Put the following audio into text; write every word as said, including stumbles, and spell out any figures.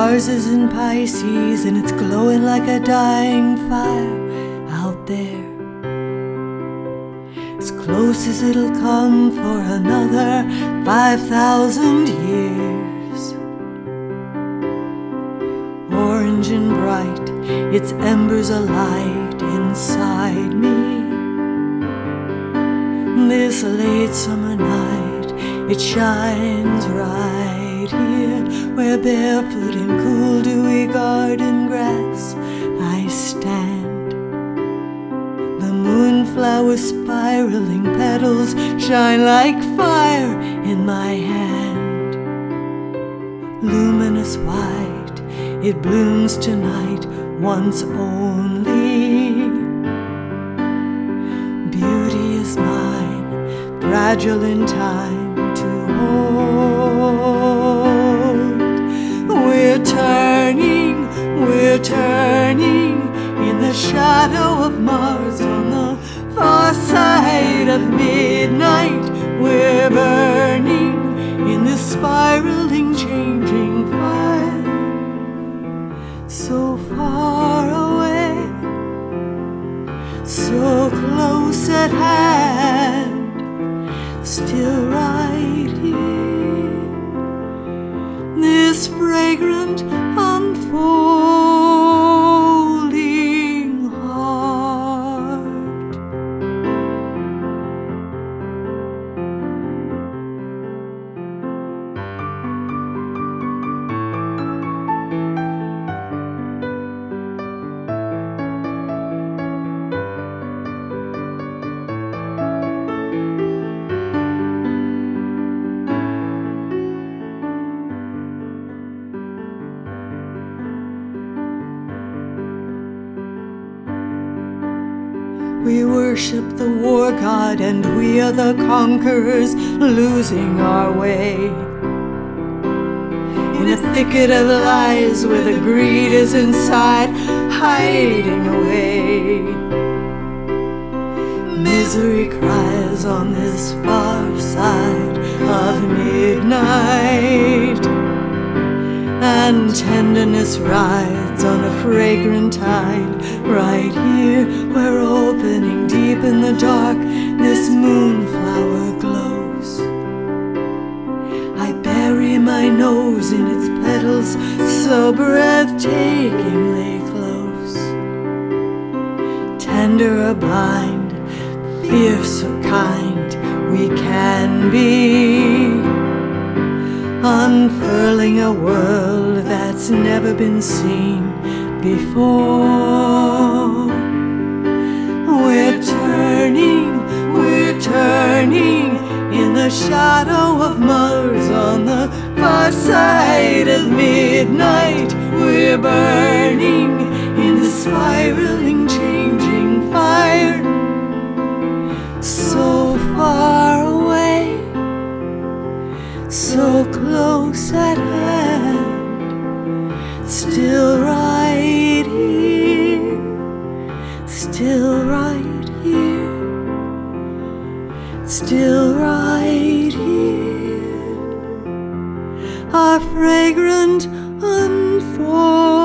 Mars is in Pisces and it's glowing like a dying fire out there, as close as it'll come for another five thousand years. Orange and bright, its embers alight inside me. This late summer night, it shines right here, where barefoot in cool dewy garden grass I stand. The moonflower spiraling petals shine like fire in my hand. Luminous white, it blooms tonight once only. Beauty is mine, fragile in time to hold. We're turning, we're turning in the shadow of Mars on the far side of midnight. We're burning in this spiraling, changing fire, so far away, so close at hand, still right here. This fragrant unfolding heart. We worship the war god and we are the conquerors, losing our way in a thicket of lies where the greed is inside, hiding away. Misery cries on this far side of midnight, and tenderness rides on a fragrant tide. Right here, we're opening deep in the dark, this moonflower glows. I bury my nose in its petals, so breathtakingly close. Tender or blind, fierce or kind, we can be, unfurling a world that's never been seen before. We're turning, we're turning in the shadow of Mars on the far side of midnight. We're burning in the spiraling, changing fire, so far away, so close at hand, still right here, still right here, still right here, our fragrant unfold.